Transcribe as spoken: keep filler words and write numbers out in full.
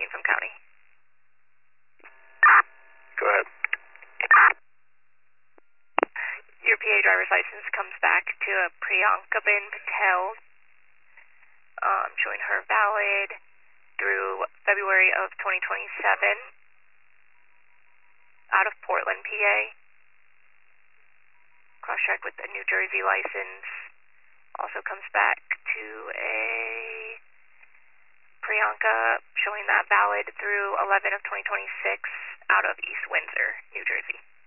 Ransom County. Go ahead. Your P A driver's license comes back to a Priyanka Ben Patel, um, showing her valid through February of twenty twenty-seven, out of Portland, P A. Cross-check with the New Jersey license. Also comes back to a Priyanka, showing that valid through eleven of twenty twenty-six, out of East Windsor, New Jersey.